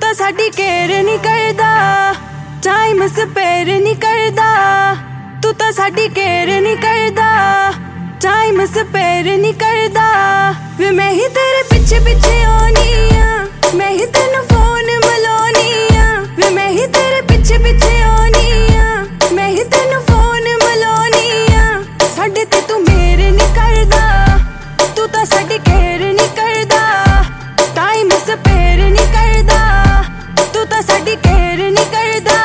ਤਾਂ ਸਾਡੀ ਕੇਅਰ ਨਹੀਂ ਕਰਦਾ, ਟਾਈਮ ਸਪੇਅਰ ਨਹੀਂ ਕਰਦਾ। ਤੂੰ ਤਾਂ ਸਾਡੀ ਕੇਅਰ ਨਹੀਂ ਕਰਦਾ, ਟਾਈਮ ਸਪੇਅਰ ਨਹੀਂ ਕਰਦਾ। ਵੇ ਮੈਂ ਹੀ ਤੇਰੇ ਪਿੱਛੇ ਪਿੱਛੇ ਆਉਣੀ ਆ, ਮੈਂ ਹੀ ਤੈਨੂੰ ਫੋਨ ਮਿਲਾਉਣੀ ਆ। ਵੇ ਮੈਂ ਹੀ ਤੇਰੇ ਪਿੱਛੇ ਪਿੱਛੇ ਆਉਣੀ ਆ, ਮੈਂ ਹੀ ਤੈਨੂੰ ਫੋਨ ਮਿਲਾਉਣੀ ਆ। ਸਾਡੇ ਤੇ ਤੂੰ ਮੇਰੇ ਨਹੀਂ ਕਰਦਾ, ਤੂੰ ਤਾਂ ਸਾਡੀ ਕੇਅਰ ਨਹੀਂ ਕਰਦਾ, ਟਾਈਮ ਸਪੇਅਰ ਨਹੀਂ ਕਰਦਾ। ਤੂੰ ਤਾਂ ਸਾਡੀ ਕੇਅਰ ਨਹੀਂ ਕਰਦਾ।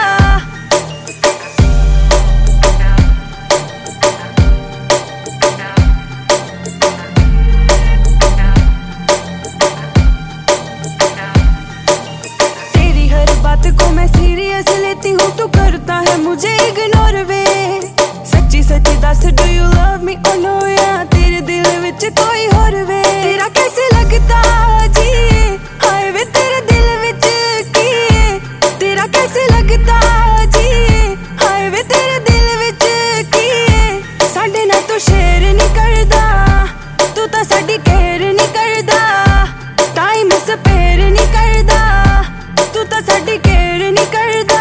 तेरी हर बात को मैं सीरियस लेती हूँ, तू करता है मुझे इग्नोर वे। सच्ची सच्ची दस डू यू लव मी और नो, या तेरे दिल विच कोई होर वे। तेरा कैसे लगता जी हाय वे तेरे दिल विच की, तेरा कैसे लगता जी हाय वे तेरे दिल विच की। साडे नाल तू शेयर नहीं करदा, तू तां साडी केयर नहीं करदा, टाइम स्पेयर नहीं करदा। तू तां साडी केयर नहीं करदा।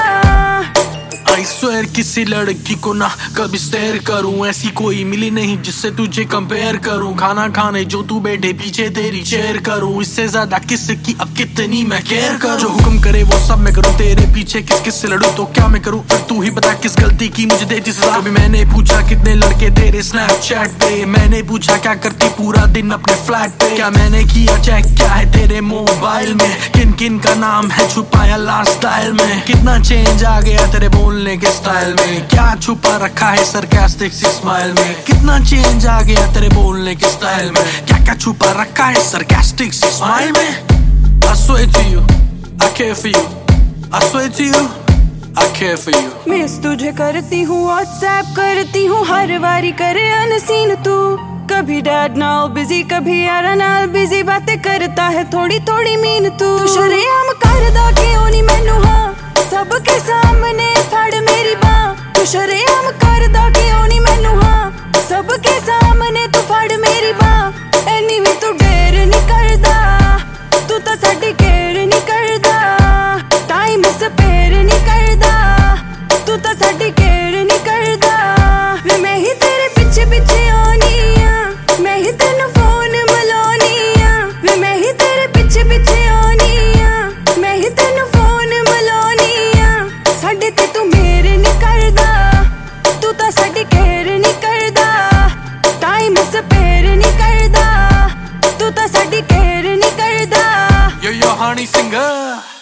I swear किसी लड़की को ना कभी स्टेयर करूं, ऐसी कोई मिली नहीं जिससे तुझे कंपेयर करूं। खाना खाने जो तू बैठे पीछे तेरी चेयर करूं, इससे ज्यादा किसकी अब कितनी मैं केयर करूं। जो हुक्म करे वो सब मैं करूं, तेरे पीछे किस किस से लड़ूं तो क्या मैं करूं। फिर तू ही बता किस गलती की मुझे देती सजा। कभी मैंने पूछा कितने लड़के तेरे स्नैपचैट पे, मैंने पूछा क्या करती पूरा दिन अपने फ्लैट पे। क्या मैंने किया चेक क्या है तेरे मोबाइल में, किन किन का नाम है छुपाया लास्ट स्टाइल में। कितना चेंज आ गया तेरे बोलने के स्टाइल में, क्या छुपा रखा है सरकास्टिक सी स्माइल में। कितना चेंज आ गया तेरे बोलने के स्टाइल में, क्या क्या छुपा रखा है सरकास्टिक सी स्माइल में। I swear to you, I care for you. I swear to you, I care for you. Miss तुझे करती हूँ, व्हाट्सएप करती हूँ, हर बारी करे अनसीन तू। कभी डैड नाल बिजी, कभी यारा नाल बिजी, बातें करता है थोड़ी थोड़ी मीन तू। शरेआम करदा क्यों नहीं मैनू हाँ, सबके सामने फड़ मेरी बाँ। तू शरेआम करदा क्यों नहीं मैनू हाँ, सबके सामने तू फड़ मेरी बाँ। एनी भी तू डेर नहीं करदा, तू तां साडी केयर नहीं करदा, टाइम स्पेयर नहीं करदा। तू तां साडी केयर नहीं करदा। वे मैं ही तेरे पिछे पिछे आउणी आ, मैं ही तैनू फोन मिलाउणी आ। वे मैं ही तेरे पिछे पिछे आउणी आ, मैं ही तैनू फोन मिलाउणी आ। साडे ते तू मेरे नहीं करदा, तू तां साडी केयर नहीं करदा, टाइम स्पेयर नहीं करदा। तू तां साडी केयर नहीं करदा। Yo, honey singer.